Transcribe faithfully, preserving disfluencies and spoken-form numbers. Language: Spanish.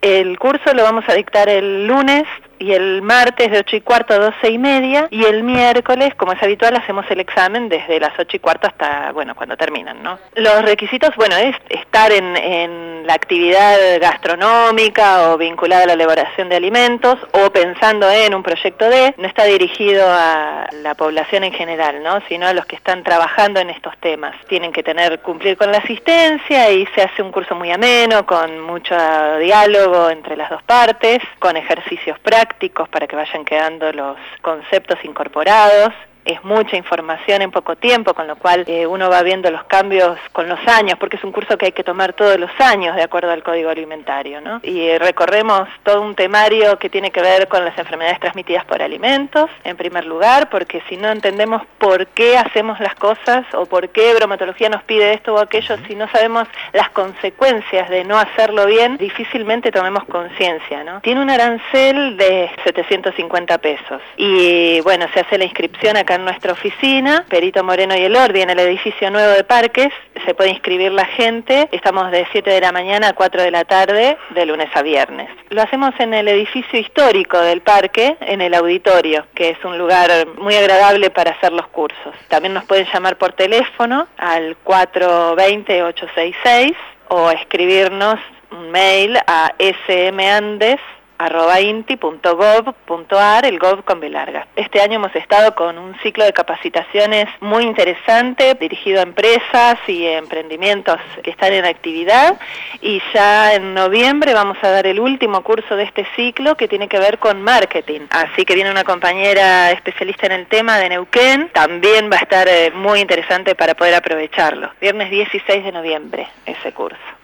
El curso lo vamos a dictar el lunes y el martes de ocho y cuarto a doce y media, y el miércoles, como es habitual, hacemos el examen desde las ocho y cuarto hasta, bueno, cuando terminan, ¿no? Los requisitos, bueno, es estar en, en la actividad gastronómica o vinculada a la elaboración de alimentos o pensando en un proyecto de, no está dirigido a la población en general, ¿no? Sino a los que están trabajando en estos temas. Tienen que tener, cumplir con la asistencia y se hace un curso muy ameno, con mucho diálogo entre las dos partes, con ejercicios prácticos para que vayan quedando los conceptos incorporados. Es mucha información en poco tiempo, con lo cual eh, uno va viendo los cambios con los años, porque es un curso que hay que tomar todos los años de acuerdo al Código Alimentario, ¿no? Y eh, recorremos todo un temario que tiene que ver con las enfermedades transmitidas por alimentos, en primer lugar, porque si no entendemos por qué hacemos las cosas o por qué bromatología nos pide esto o aquello, si no sabemos las consecuencias de no hacerlo bien, difícilmente tomemos conciencia, ¿no? Tiene un arancel de setecientos cincuenta pesos y, bueno, se hace la inscripción acá en nuestra oficina, Perito Moreno y Elordi, en el edificio nuevo de Parques. Se puede inscribir la gente. Estamos de siete de la mañana a cuatro de la tarde, de lunes a viernes. Lo hacemos en el edificio histórico del parque, en el auditorio, que es un lugar muy agradable para hacer los cursos. También nos pueden llamar por teléfono al cuatro dos cero, ocho seis seis o escribirnos un mail a smandes arroba inti punto gov punto ar, el gov con B larga. Este año hemos estado con un ciclo de capacitaciones muy interesante, dirigido a empresas y emprendimientos que están en actividad, y ya en noviembre vamos a dar el último curso de este ciclo, que tiene que ver con marketing. Así que viene una compañera especialista en el tema de Neuquén, también va a estar eh, muy interesante para poder aprovecharlo. Viernes dieciséis de noviembre, ese curso.